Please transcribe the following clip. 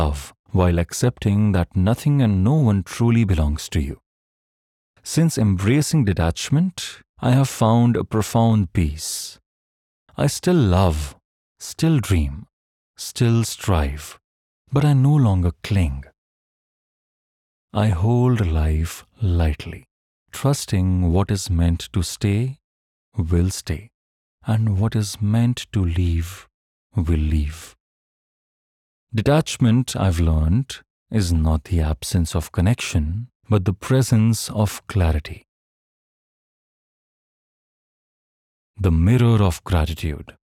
love while accepting that nothing and no one truly belongs to you. Since embracing detachment, I have found a profound peace. I still love, still dream, still strive, but I no longer cling. I hold life lightly, trusting what is meant to stay will stay, and what is meant to leave will leave. Detachment, I've learned, is not the absence of connection, but the presence of clarity. The mirror of gratitude.